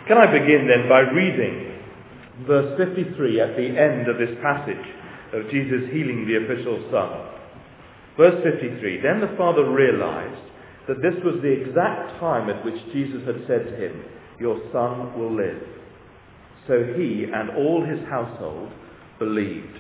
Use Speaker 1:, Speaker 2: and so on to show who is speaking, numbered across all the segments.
Speaker 1: Can I begin then by reading verse 53 at the end of this passage of Jesus healing the official's son? Verse 53, then the father realized that this was the exact time at which Jesus had said to him, your son will live. So he and all his household believed.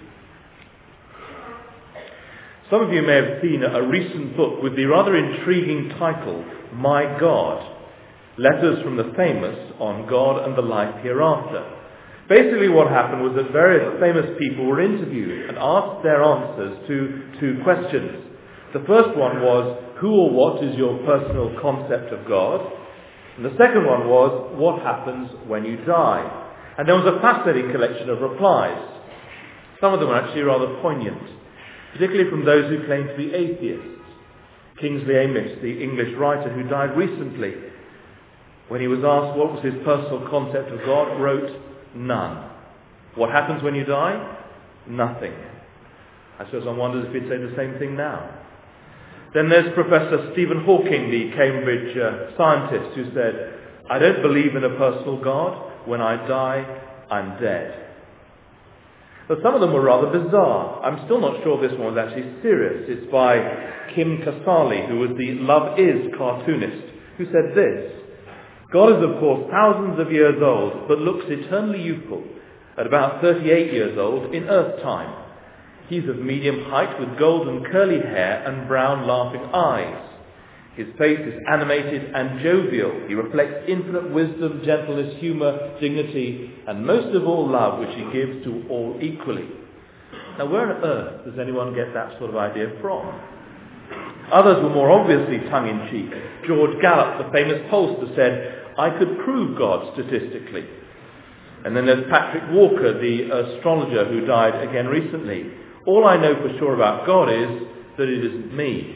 Speaker 1: Some of you may have seen a recent book with the rather intriguing title, My God, Letters from the Famous on God and the Life Hereafter. Basically what happened was that various famous people were interviewed and asked their answers to two questions. The first one was, who or what is your personal concept of God? And the second one was, what happens when you die? And there was a fascinating collection of replies. Some of them were actually rather poignant, particularly from those who claim to be atheists. Kingsley Amis, the English writer who died recently, when he was asked what was his personal concept of God, wrote, none. What happens when you die? Nothing. I suppose one wonders if he'd say the same thing now. Then there's Professor Stephen Hawking, the Cambridge scientist, who said, I don't believe in a personal God. When I die, I'm dead. But some of them were rather bizarre. I'm still not sure this one was actually serious. It's by Kim Casale, who was the Love Is cartoonist, who said this, God is of course thousands of years old, but looks eternally youthful, at about 38 years old in Earth time. He's of medium height with golden curly hair and brown laughing eyes. His face is animated and jovial. He reflects infinite wisdom, gentleness, humour, dignity, and most of all love, which he gives to all equally. Now, where on earth does anyone get that sort of idea from? Others were more obviously tongue-in-cheek. George Gallup, the famous pollster, said, I could prove God statistically. And then there's Patrick Walker, the astrologer who died again recently. All I know for sure about God is that it isn't me.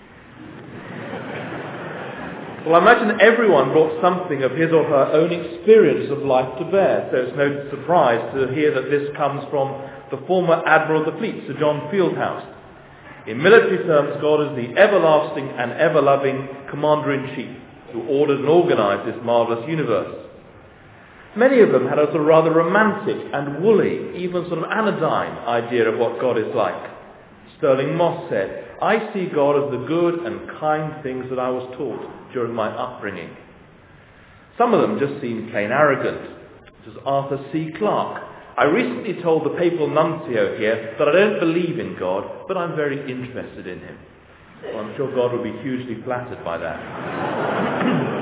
Speaker 1: Well, I imagine everyone brought something of his or her own experience of life to bear, so it's no surprise to hear that this comes from the former Admiral of the Fleet, Sir John Fieldhouse. In military terms, God is the everlasting and ever-loving Commander-in-Chief who ordered and organised this marvellous universe. Many of them had a sort of rather romantic and woolly, even sort of anodyne idea of what God is like. Sterling Moss said, I see God as the good and kind things that I was taught during my upbringing. Some of them just seem plain arrogant. This is Arthur C. Clarke. I recently told the papal nuncio here that I don't believe in God, but I'm very interested in him. Well, I'm sure God would be hugely flattered by that.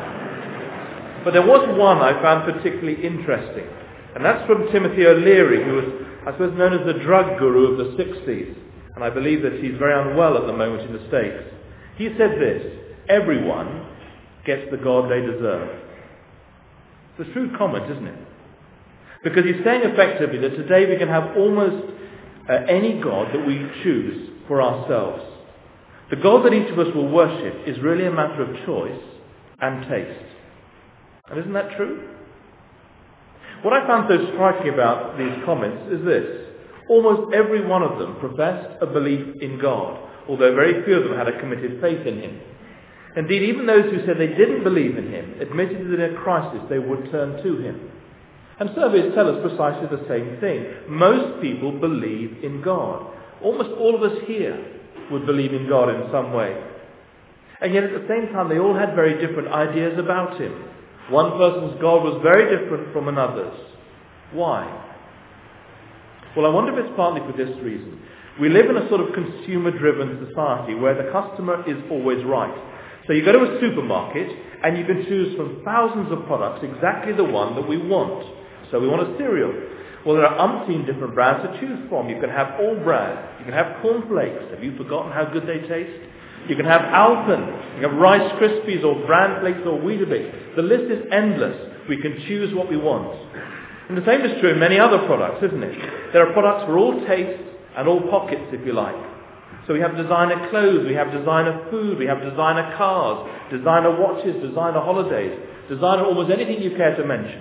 Speaker 1: But there was one I found particularly interesting, and that's from Timothy O'Leary, who was, I suppose, known as the drug guru of the 60s, and I believe that he's very unwell at the moment in the States. He said this, everyone gets the God they deserve. It's a shrewd comment, isn't it? Because he's saying effectively that today we can have almost any God that we choose for ourselves. The God that each of us will worship is really a matter of choice and taste. And isn't that true? What I found so striking about these comments is this. Almost every one of them professed a belief in God, although very few of them had a committed faith in him. Indeed, even those who said they didn't believe in him admitted that in a crisis they would turn to him. And surveys tell us precisely the same thing. Most people believe in God. Almost all of us here would believe in God in some way. And yet at the same time they all had very different ideas about him. One person's God was very different from another's. Why? Well, I wonder if it's partly for this reason. We live in a sort of consumer-driven society where the customer is always right. So you go to a supermarket and you can choose from thousands of products exactly the one that we want. So we want a cereal. Well, there are umpteen different brands to choose from. You can have all brands. You can have cornflakes. Have you forgotten how good they taste? You can have Alpen. You can have Rice Krispies or Bran Flakes or Weetabix. The list is endless. We can choose what we want. And the same is true in many other products, isn't it? There are products for all tastes and all pockets, if you like. So we have designer clothes, we have designer food, we have designer cars, designer watches, designer holidays, designer almost anything you care to mention.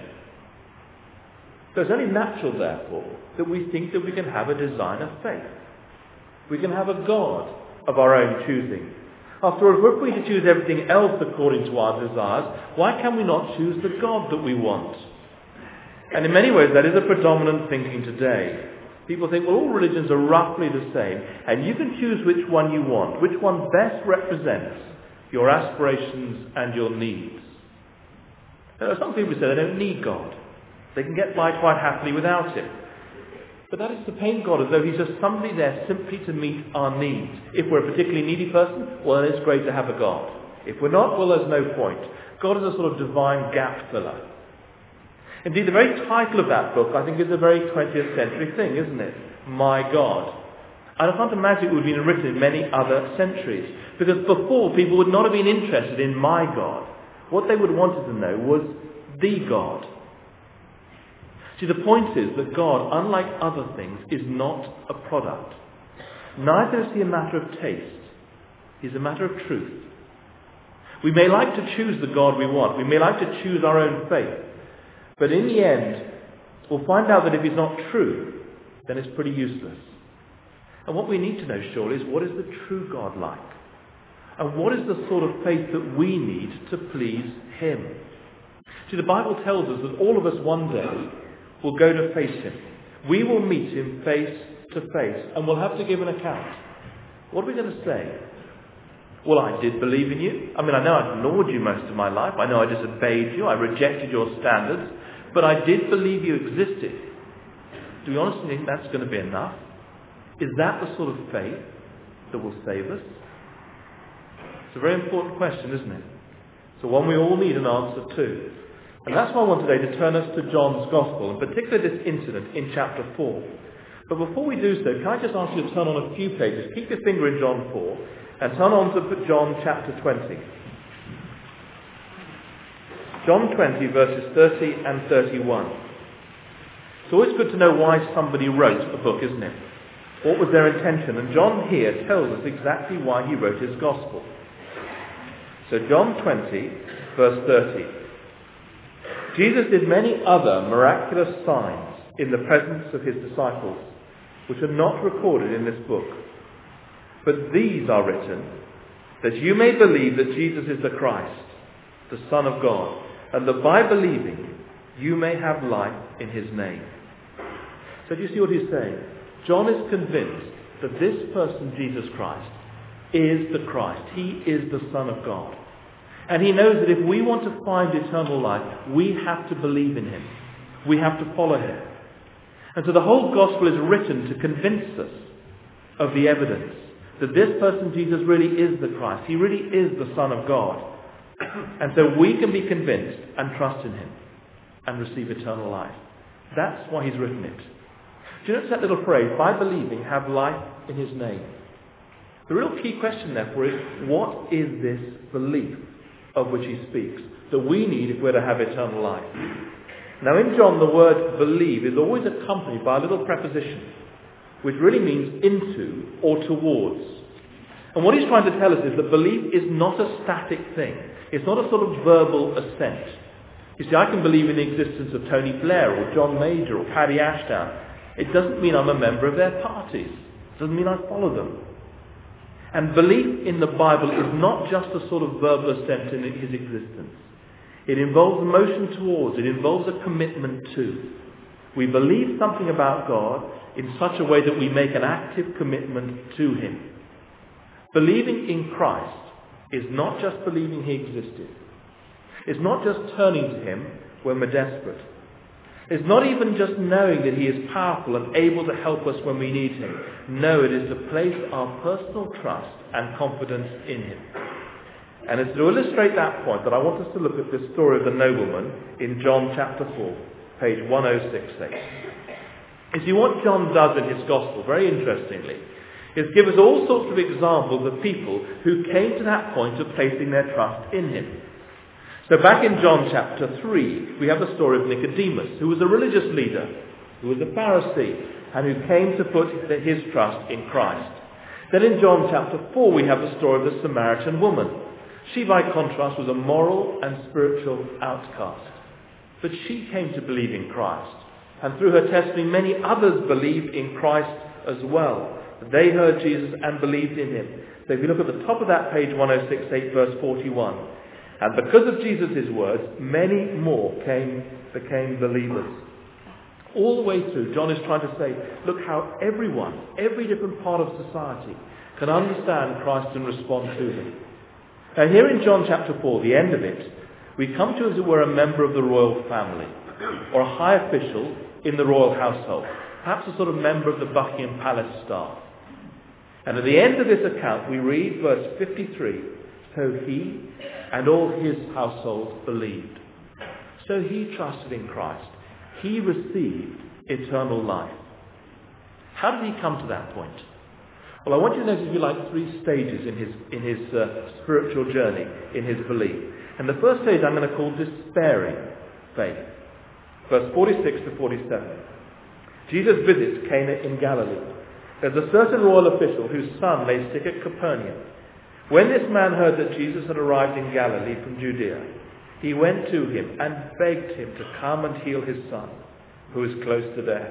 Speaker 1: So it's only natural, therefore, that we think that we can have a designer faith. We can have a God of our own choosing. After all, if we're free to choose everything else according to our desires, why can we not choose the God that we want? And in many ways, that is a predominant thinking today. People think, well, all religions are roughly the same, and you can choose which one you want, which one best represents your aspirations and your needs. There are some people who say they don't need God. They can get by quite happily without Him. But that is to paint God as though He's just somebody there simply to meet our needs. If we're a particularly needy person, well, then it's great to have a God. If we're not, well, there's no point. God is a sort of divine gap filler. Indeed, the very title of that book, I think, is a very 20th century thing, isn't it? My God. And I can't imagine it would have been written in many other centuries. Because before, people would not have been interested in my God. What they would have wanted to know was the God. See, the point is that God, unlike other things, is not a product. Neither is He a matter of taste. He's a matter of truth. We may like to choose the God we want. We may like to choose our own faith. But in the end, we'll find out that if He's not true, then it's pretty useless. And what we need to know, surely, is what is the true God like? And what is the sort of faith that we need to please Him? See, the Bible tells us that all of us one day will go to face Him. We will meet Him face to face, and we'll have to give an account. What are we going to say? Well, I did believe in you. I mean, I know I ignored you most of my life. I know I disobeyed you. I rejected your standards. But I did believe you existed. Do we honestly think that's going to be enough? Is that the sort of faith that will save us? It's a very important question, isn't it? So one we all need an answer to. And that's why I want today to turn us to John's Gospel, and particularly this incident in chapter 4. But before we do so, can I just ask you to turn on a few pages? Keep your finger in John 4 and turn on to John chapter 20. John 20 verses 30 and 31. It's always good to know why somebody wrote a book, isn't it? What was their intention? And John here tells us exactly why he wrote his Gospel. So John 20 verse 30. Jesus did many other miraculous signs in the presence of his disciples, which are not recorded in this book. But these are written, that you may believe that Jesus is the Christ, the Son of God, and that by believing you may have life in his name. So do you see what he's saying? John is convinced that this person, Jesus Christ, is the Christ. He is the Son of God. And he knows that if we want to find eternal life, we have to believe in him. We have to follow him. And so the whole Gospel is written to convince us of the evidence that this person, Jesus, really is the Christ. He really is the Son of God. And so we can be convinced and trust in him and receive eternal life. That's why he's written it. Do you notice that little phrase, by believing, have life in his name? The real key question, therefore, is what is this belief of which he speaks that we need if we're to have eternal life? Now in John, the word believe is always accompanied by a little preposition, which really means into or towards. And what he's trying to tell us is that belief is not a static thing. It's not a sort of verbal assent. You see, I can believe in the existence of Tony Blair or John Major or Paddy Ashdown. It doesn't mean I'm a member of their parties. It doesn't mean I follow them. And belief in the Bible is not just a sort of verbal assent in his existence. It involves motion towards, it involves a commitment to. We believe something about God in such a way that we make an active commitment to him. Believing in Christ is not just believing he existed. It's not just turning to him when we're desperate. It's not even just knowing that he is powerful and able to help us when we need him. No, it is to place our personal trust and confidence in him. And it's to illustrate that point that I want us to look at this story of the nobleman in John chapter 4, page 1068. You see, what John does in his Gospel, very interestingly, is give us all sorts of examples of people who came to that point of placing their trust in him. So back in John chapter 3, we have the story of Nicodemus, who was a religious leader, who was a Pharisee, and who came to put his trust in Christ. Then in John chapter 4, we have the story of the Samaritan woman. She, by contrast, was a moral and spiritual outcast. But she came to believe in Christ. And through her testimony, many others believed in Christ as well. They heard Jesus and believed in him. So if you look at the top of that page 1068, verse 41, and because of Jesus' words, many more became believers. All the way through, John is trying to say, look how everyone, every different part of society can understand Christ and respond to him. Now here in John chapter 4, the end of it, we come to as it were a member of the royal family, or a high official in the royal household, perhaps a sort of member of the Buckingham Palace staff. And at the end of this account, we read verse 53, so he and all his household believed. So he trusted in Christ. He received eternal life. How did he come to that point? Well, I want you to notice, if you like, three stages in his spiritual journey, in his belief. And the first stage I'm going to call despairing faith. Verse 46 to 47. Jesus visits Cana in Galilee. There's a certain royal official whose son lay sick at Capernaum. When this man heard that Jesus had arrived in Galilee from Judea, he went to him and begged him to come and heal his son, who was close to death.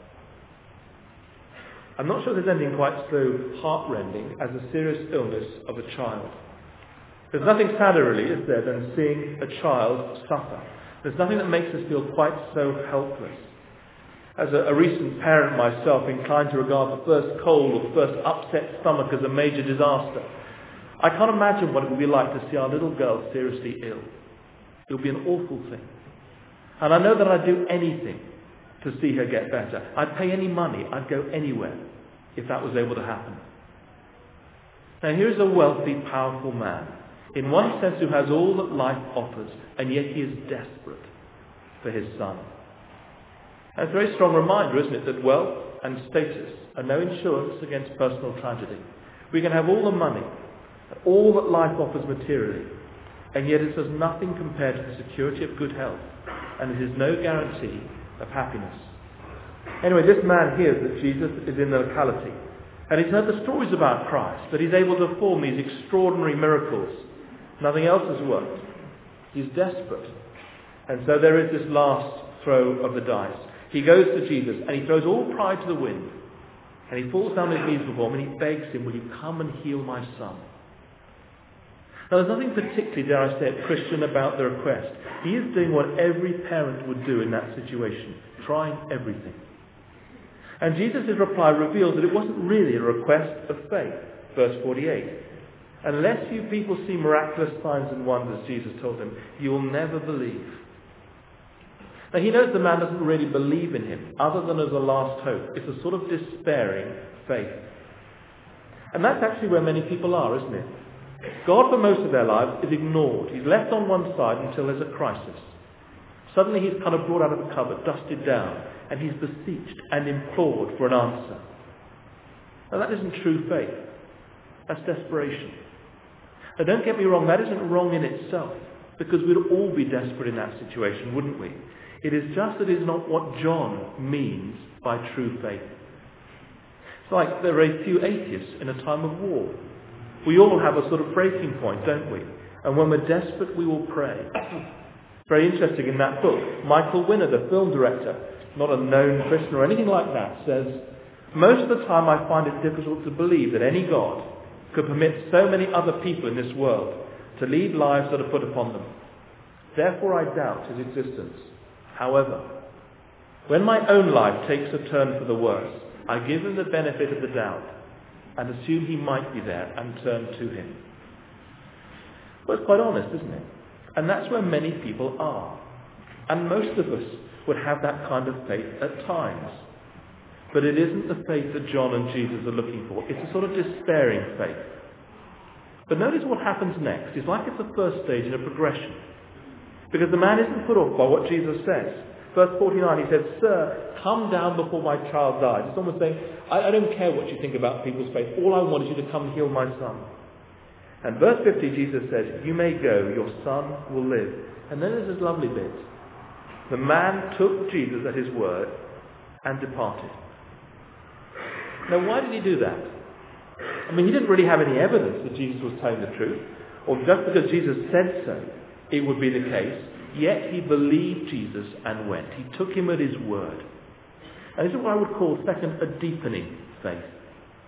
Speaker 1: I'm not sure there's anything quite so heartrending as the serious illness of a child. There's nothing sadder, really, is there, than seeing a child suffer. There's nothing that makes us feel quite so helpless. As a recent parent myself, inclined to regard the first cold or the first upset stomach as a major disaster, I can't imagine what it would be like to see our little girl seriously ill. It would be an awful thing. And I know that I'd do anything to see her get better. I'd pay any money. I'd go anywhere if that was able to happen. Now here's a wealthy, powerful man, in one sense who has all that life offers, and yet he is desperate for his son. That's a very strong reminder, isn't it, that wealth and status are no insurance against personal tragedy. We can have all the money, all that life offers materially, and yet it does nothing compared to the security of good health, and it is no guarantee of happiness. Anyway, this man hears that Jesus is in the locality, and he's heard the stories about Christ, that he's able to perform these extraordinary miracles. Nothing else has worked. He's desperate. And so there is this last throw of the dice. He goes to Jesus, and he throws all pride to the wind, and he falls down on his knees before him, and he begs him, will you come and heal my son? Now, there's nothing particularly, dare I say it, Christian about the request. He is doing what every parent would do in that situation, trying everything. And Jesus' reply reveals that it wasn't really a request of faith. Verse 48. Unless you people see miraculous signs and wonders, Jesus told him, you will never believe. Now, he knows the man doesn't really believe in him, other than as a last hope. It's a sort of despairing faith. And that's actually where many people are, isn't it? God, for most of their lives, is ignored. He's left on one side until there's a crisis. Suddenly he's kind of brought out of the cupboard, dusted down, and he's beseeched and implored for an answer. Now, that isn't true faith. That's desperation. Now, don't get me wrong, that isn't wrong in itself, because we'd all be desperate in that situation, wouldn't we? It is just that it's not what John means by true faith. It's like there are a few atheists in a time of war. We all have a sort of breaking point, don't we? And when we're desperate, we will pray. Very interesting, in that book, Michael Winner, the film director, not a known Christian or anything like that, says, most of the time I find it difficult to believe that any God could permit so many other people in this world to lead lives that are put upon them. Therefore I doubt his existence. However, when my own life takes a turn for the worse, I give him the benefit of the doubt and assume he might be there and turn to him. Well, it's quite honest, isn't it? And that's where many people are. And most of us would have that kind of faith at times. But it isn't the faith that John and Jesus are looking for. It's a sort of despairing faith. But notice what happens next. It's like it's the first stage in a progression. Because the man isn't put off by what Jesus says. Verse 49, he says, Sir, come down before my child dies. It's almost saying, I don't care what you think about people's faith. All I want is you to come heal my son. And verse 50, Jesus says, you may go, your son will live. And then there's this lovely bit. The man took Jesus at his word and departed. Now, why did he do that? I mean, he didn't really have any evidence that Jesus was telling the truth, or just because Jesus said so, it would be the case. Yet he believed Jesus and went. He took him at his word. And this is what I would call, second, a deepening faith.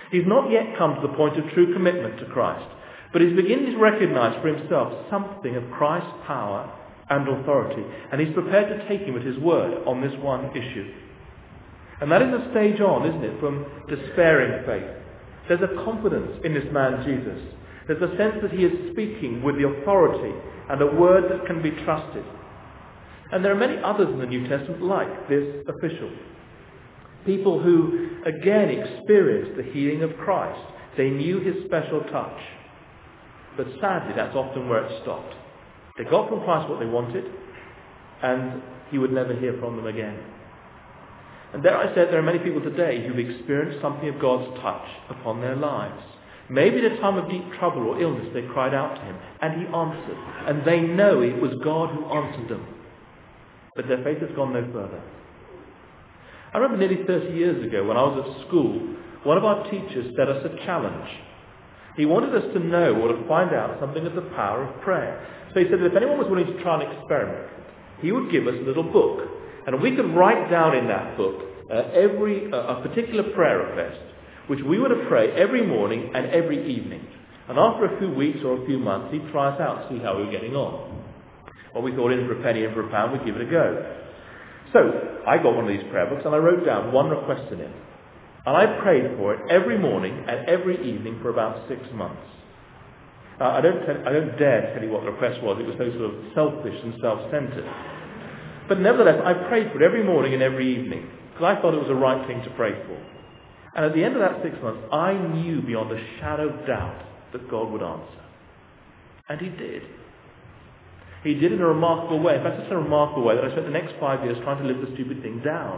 Speaker 1: He's not yet come to the point of true commitment to Christ, but he's beginning to recognize for himself something of Christ's power and authority, and he's prepared to take him at his word on this one issue. And that is a stage on, isn't it, from despairing faith. There's a confidence in this man Jesus. There's a sense that he is speaking with the authority and a word that can be trusted. And there are many others in the New Testament like this official. People who, again, experienced the healing of Christ. They knew his special touch. But sadly, that's often where it stopped. They got from Christ what they wanted, and he would never hear from them again. And there I said, there are many people today who've experienced something of God's touch upon their lives. Maybe in a time of deep trouble or illness, they cried out to him, and he answered. And they know it was God who answered them. But their faith has gone no further. I remember nearly 30 years ago when I was at school, one of our teachers set us a challenge. He wanted us to know or to find out something of the power of prayer. So he said that if anyone was willing to try an experiment, he would give us a little book. And we could write down in that book a particular prayer request, which we were to pray every morning and every evening. And after a few weeks or a few months, he'd try us out to see how we were getting on. Well, we thought in for a penny, in for a pound, we'd give it a go. So I got one of these prayer books and I wrote down one request in it. And I prayed for it every morning and every evening for about 6 months. I don't dare tell you what the request was. It was so sort of selfish and self-centered. But nevertheless, I prayed for it every morning and every evening because I thought it was the right thing to pray for. And at the end of that 6 months, I knew beyond a shadow of doubt that God would answer. And he did. He did in a remarkable way. In fact, it's a remarkable way that I spent the next 5 years trying to live the stupid thing down.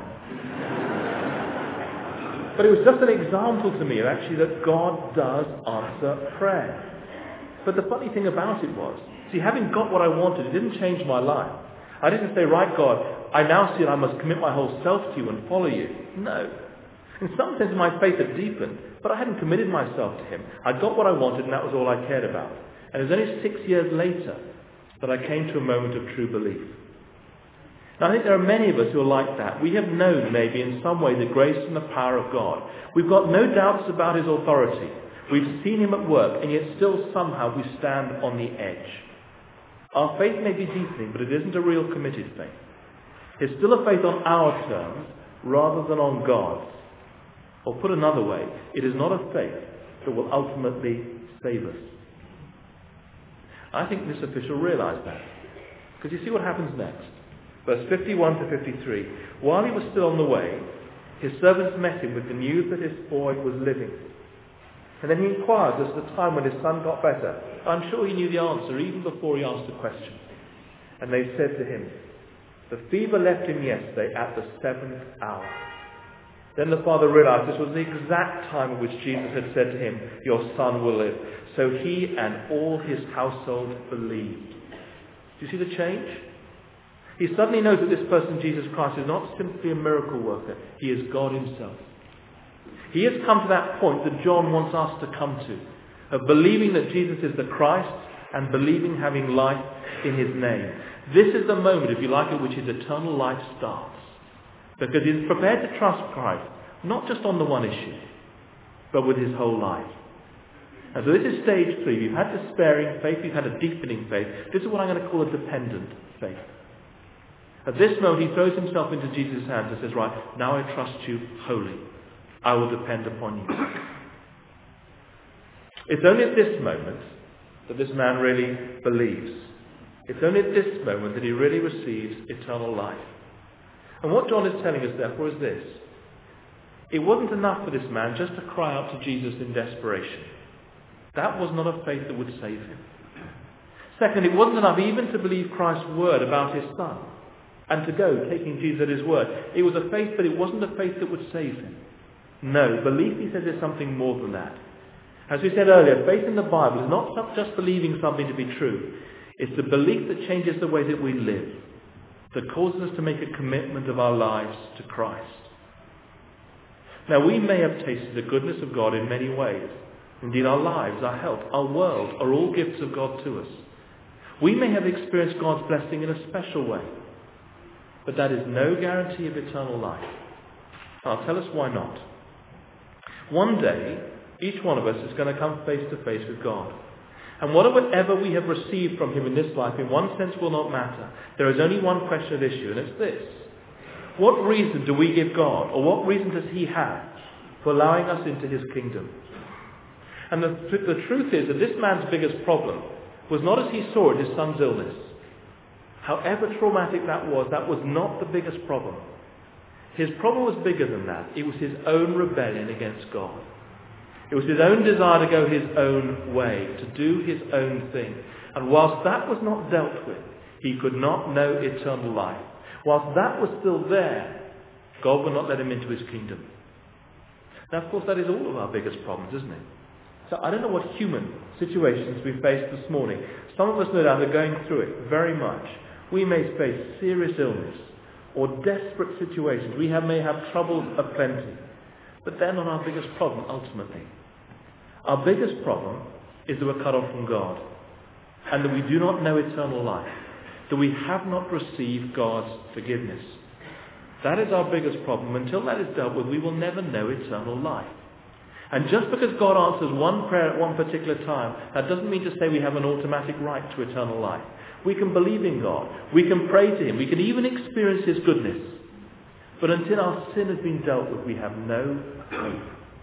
Speaker 1: But it was just an example to me of actually that God does answer prayer. But the funny thing about it was, see, having got what I wanted, it didn't change my life. I didn't say, right, God, I now see that I must commit my whole self to you and follow you. No. In some sense, my faith had deepened, but I hadn't committed myself to him. I got what I wanted, and that was all I cared about. And it was only 6 years later that I came to a moment of true belief. Now, I think there are many of us who are like that. We have known, maybe, in some way, the grace and the power of God. We've got no doubts about his authority. We've seen him at work, and yet still somehow we stand on the edge. Our faith may be deepening, but it isn't a real committed faith. It's still a faith on our terms, rather than on God's. Or put another way, it is not a faith that will ultimately save us. I think this official realised that. Because you see what happens next. Verse 51 to 53. While he was still on the way, his servants met him with the news that his boy was living. And then he inquired as to the time when his son got better. I'm sure he knew the answer even before he asked the question. And they said to him, the fever left him yesterday at the 7th hour. Then the father realized this was the exact time at which Jesus had said to him, your son will live. So he and all his household believed. Do you see the change? He suddenly knows that this person, Jesus Christ, is not simply a miracle worker. He is God himself. He has come to that point that John wants us to come to, of believing that Jesus is the Christ and believing having life in his name. This is the moment, if you like, at which his eternal life starts. Because he is prepared to trust Christ, not just on the one issue, but with his whole life. And so this is stage 3. You've had despairing faith, you've had a deepening faith. This is what I'm going to call a dependent faith. At this moment, he throws himself into Jesus' hands and says, right, now I trust you wholly. I will depend upon you. It's only at this moment that this man really believes. It's only at this moment that he really receives eternal life. And what John is telling us, therefore, is this. It wasn't enough for this man just to cry out to Jesus in desperation. That was not a faith that would save him. Second, it wasn't enough even to believe Christ's word about his son and to go, taking Jesus at his word. It was a faith, but it wasn't a faith that would save him. No, belief, he says, is something more than that. As we said earlier, faith in the Bible is not just believing something to be true. It's the belief that changes the way that we live, that causes us to make a commitment of our lives to Christ. Now, we may have tasted the goodness of God in many ways. Indeed, our lives, our health, our world are all gifts of God to us. We may have experienced God's blessing in a special way, but that is no guarantee of eternal life. I'll tell us why not. One day, Each one of us is going to come face to face with God. And whatever we have received from him in this life, in one sense, will not matter. There is only one question at issue, and it's this. What reason do we give God, or what reason does he have for allowing us into his kingdom? And the truth is that this man's biggest problem was not as he saw it, his son's illness. However traumatic that was not the biggest problem. His problem was bigger than that. It was his own rebellion against God. It was his own desire to go his own way, to do his own thing. And whilst that was not dealt with, he could not know eternal life. Whilst that was still there, God would not let him into his kingdom. Now, of course, that is all of our biggest problems, isn't it? So I don't know what human situations we face this morning. Some of us, no doubt, are going through it very much. We may face serious illness or desperate situations. We may have troubles aplenty. But they're not our biggest problem, ultimately. Our biggest problem is that we're cut off from God, and that we do not know eternal life, that we have not received God's forgiveness. That is our biggest problem. Until that is dealt with, we will never know eternal life. And just because God answers one prayer at one particular time, that doesn't mean to say we have an automatic right to eternal life. We can believe in God. We can pray to him. We can even experience his goodness. But until our sin has been dealt with, we have no hope.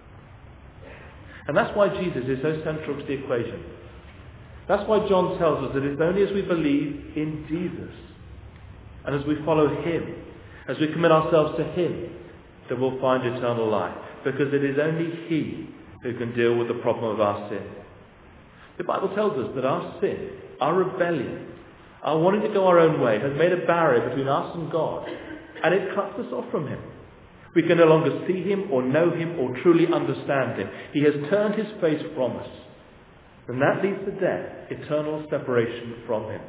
Speaker 1: And that's why Jesus is so central to the equation. That's why John tells us that it's only as we believe in Jesus and as we follow him, as we commit ourselves to him, that we'll find eternal life. Because it is only he who can deal with the problem of our sin. The Bible tells us that our sin, our rebellion, our wanting to go our own way has made a barrier between us and God. And it cuts us off from him. We can no longer see him or know him or truly understand him. He has turned his face from us. And that leads to death, eternal separation from him.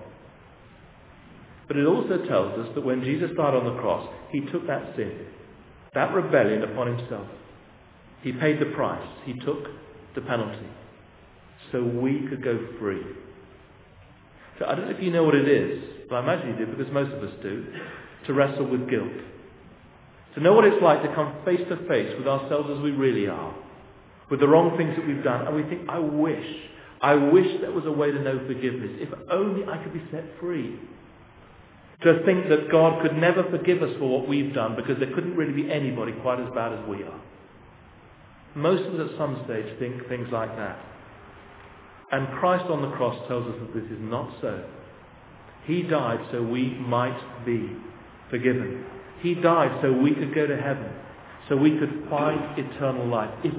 Speaker 1: But it also tells us that when Jesus died on the cross, he took that sin, that rebellion upon himself. He paid the price. He took the penalty. So we could go free. So I don't know if you know what it is, but I imagine you do, because most of us do, to wrestle with guilt. To know what it's like to come face to face with ourselves as we really are, with the wrong things that we've done, and we think, I wish there was a way to know forgiveness. If only I could be set free. To think that God could never forgive us for what we've done because there couldn't really be anybody quite as bad as we are. Most of us at some stage think things like that. And Christ on the cross tells us that this is not so. He died so we might be forgiven. He died so we could go to heaven, so we could find eternal life, if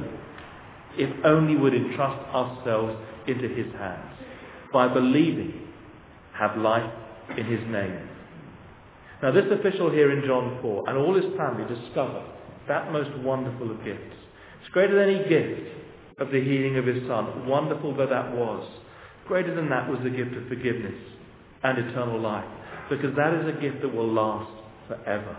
Speaker 1: only we'd entrust ourselves into his hands. By believing, have life in his name. Now this official here in John 4 and all his family discover that most wonderful of gifts. It's greater than any gift of the healing of his son, wonderful though that was. Greater than that was the gift of forgiveness and eternal life, because that is a gift that will last forever.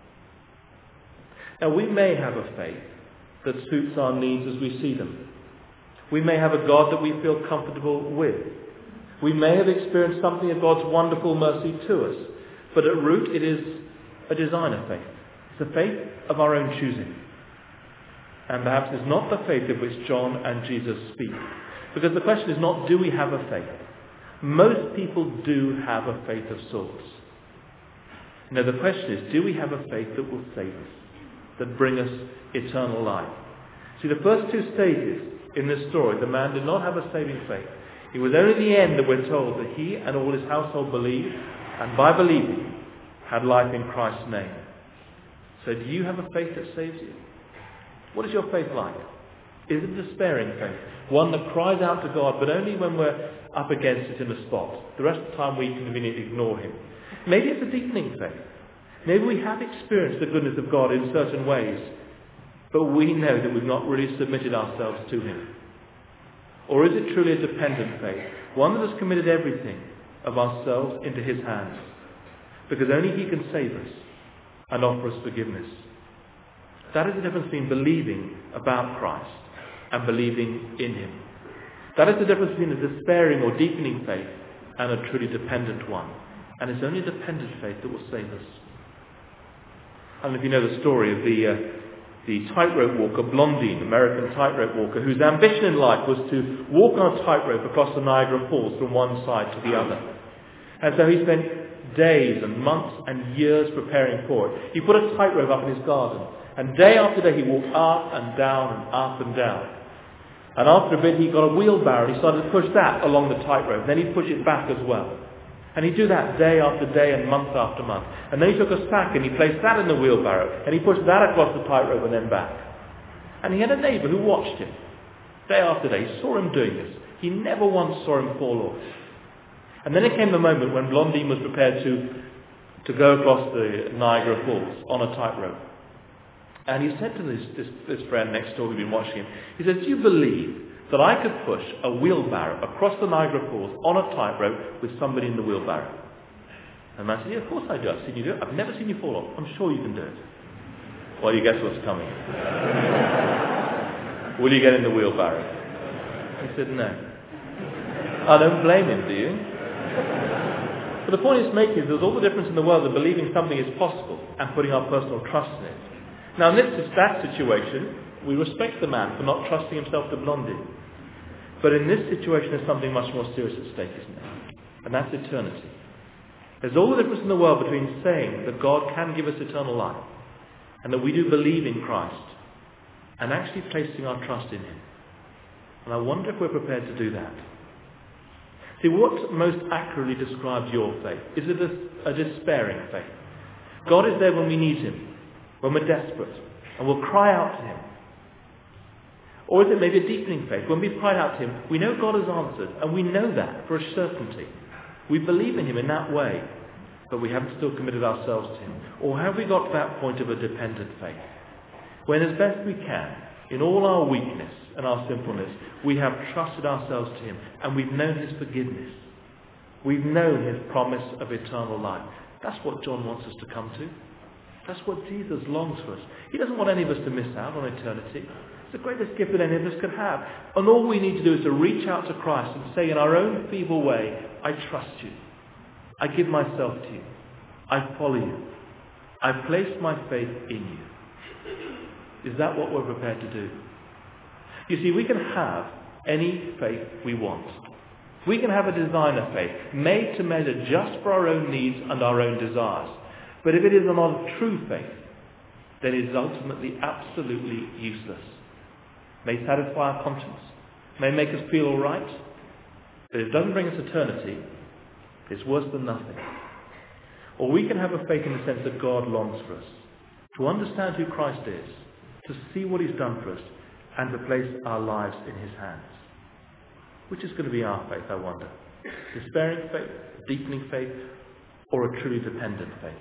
Speaker 1: Now we may have a faith that suits our needs as we see them. We may have a God that we feel comfortable with. We may have experienced something of God's wonderful mercy to us, but at root it is a designer faith. It's a faith of our own choosing. And perhaps it's not the faith of which John and Jesus speak. Because the question is not, do we have a faith? Most people do have a faith of sorts. No, the question is, do we have a faith that will save us, that bring us eternal life? See, the first two stages in this story, the man did not have a saving faith. It was only at the end that we're told that he and all his household believed, and by believing, had life in Christ's name. So do you have a faith that saves you? What is your faith like? Is it a despairing faith? One that cries out to God, but only when we're up against it in the spot. The rest of the time we conveniently ignore him. Maybe it's a deepening faith. Maybe we have experienced the goodness of God in certain ways, but we know that we've not really submitted ourselves to him. Or is it truly a dependent faith? One that has committed everything of ourselves into his hands, because only he can save us and offer us forgiveness. That is the difference between believing about Christ and believing in him. That is the difference between a despairing or deepening faith and a truly dependent one. And it's only a dependent faith that will save us. I don't know if you know the story of the tightrope walker Blondine, American tightrope walker, whose ambition in life was to walk on a tightrope across the Niagara Falls from one side to the other. And so he spent days and months and years preparing for it. He put a tightrope up in his garden, and day after day he walked up and down and up and down. And after a bit he got a wheelbarrow and he started to push that along the tightrope. Then he'd push it back as well. And he'd do that day after day and month after month. And then he took a sack and he placed that in the wheelbarrow and he pushed that across the tightrope and then back. And he had a neighbour who watched him day after day. He saw him doing this. He never once saw him fall off. And then it came the moment when Blondine was prepared to go across the Niagara Falls on a tightrope. And he said to this friend next door who'd been watching him, he said, "Do you believe that I could push a wheelbarrow across the Niagara Falls on a tightrope with somebody in the wheelbarrow?" And the man said, "Yeah, of course I do. I've seen you do it. I've never seen you fall off. I'm sure you can do it." Well, you guess what's coming. Will you get in the wheelbarrow? He said, "No." I don't blame him, do you? But the point he's making is there's all the difference in the world of believing something is possible and putting our personal trust in it. Now, in that situation, we respect the man for not trusting himself to Blondine. But in this situation, there's something much more serious at stake, isn't there? And that's eternity. There's all the difference in the world between saying that God can give us eternal life and that we do believe in Christ and actually placing our trust in him. And I wonder if we're prepared to do that. See, what most accurately describes your faith? Is it a despairing faith? God is there when we need him, when we're desperate, and we'll cry out to him. Or is it maybe a deepening faith? When we've cried out to him, we know God has answered, and we know that for a certainty. We believe in him in that way, but we haven't still committed ourselves to him. Or have we got to that point of a dependent faith, when as best we can, in all our weakness and our sinfulness, we have trusted ourselves to him, and we've known his forgiveness. We've known his promise of eternal life. That's what John wants us to come to. That's what Jesus longs for us. He doesn't want any of us to miss out on eternity. It's the greatest gift that any of us could have. And all we need to do is to reach out to Christ and say in our own feeble way, "I trust you. I give myself to you. I follow you. I place my faith in you." Is that what we're prepared to do? You see, we can have any faith we want. We can have a designer faith, made to measure just for our own needs and our own desires. But if it is not a true faith, then it is ultimately absolutely useless. May satisfy our conscience, may make us feel all right, but if it doesn't bring us eternity, it's worse than nothing. Or we can have a faith in the sense that God longs for us, to understand who Christ is, to see what he's done for us, and to place our lives in his hands. Which is going to be our faith, I wonder? Despairing faith, deepening faith, or a truly dependent faith?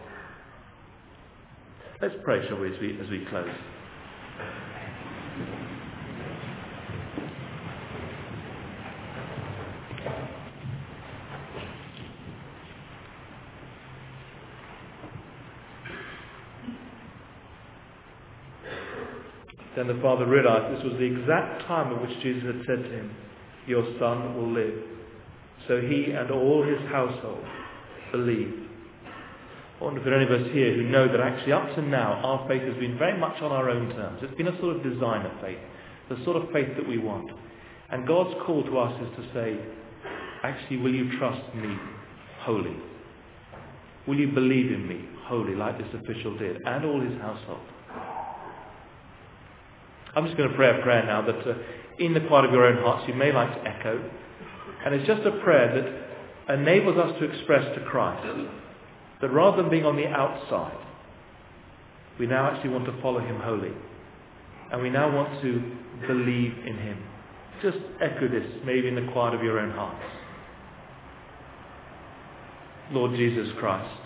Speaker 1: Let's pray, shall we, as we close. Then the father realized this was the exact time at which Jesus had said to him, "Your son will live." So he and all his household believed. I wonder if there are any of us here who know that actually up to now our faith has been very much on our own terms. It's been a sort of designer faith, the sort of faith that we want. And God's call to us is to say, actually, will you trust me wholly? Will you believe in me wholly, like this official did, and all his household? I'm just going to pray a prayer now that in the quiet of your own hearts you may like to echo. And it's just a prayer that enables us to express to Christ that rather than being on the outside, we now actually want to follow him wholly. And we now want to believe in him. Just echo this, maybe in the quiet of your own hearts. Lord Jesus Christ,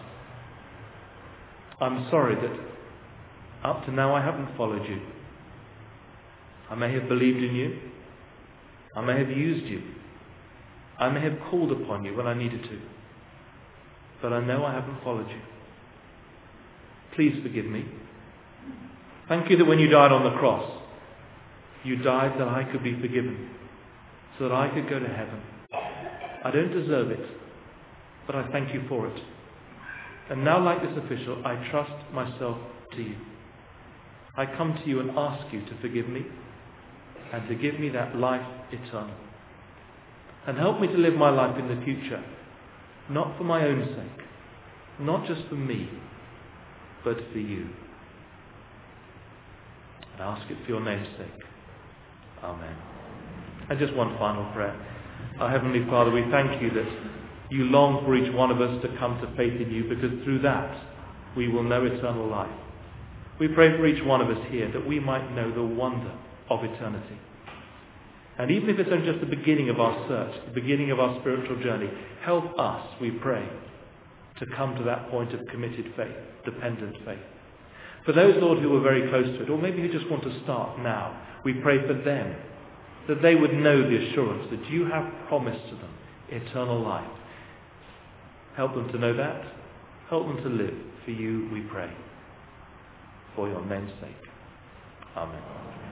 Speaker 1: I'm sorry that up to now I haven't followed you. I may have believed in you. I may have used you. I may have called upon you when I needed to. But I know I haven't followed you. Please forgive me. Thank you that when you died on the cross, you died that I could be forgiven, so that I could go to heaven. I don't deserve it, but I thank you for it. And now, like this official, I trust myself to you. I come to you and ask you to forgive me and to give me that life eternal. And help me to live my life in the future, not for my own sake, not just for me, but for you. And I ask it for your name's sake. Amen. And just one final prayer. Our Heavenly Father, we thank you that you long for each one of us to come to faith in you, because through that we will know eternal life. We pray for each one of us here that we might know the wonder of eternity. And even if it's only just the beginning of our search, the beginning of our spiritual journey, help us, we pray, to come to that point of committed faith, dependent faith. For those, Lord, who are very close to it, or maybe who just want to start now, we pray for them, that they would know the assurance that you have promised to them eternal life. Help them to know that. Help them to live for you, we pray. For your name's sake. Amen.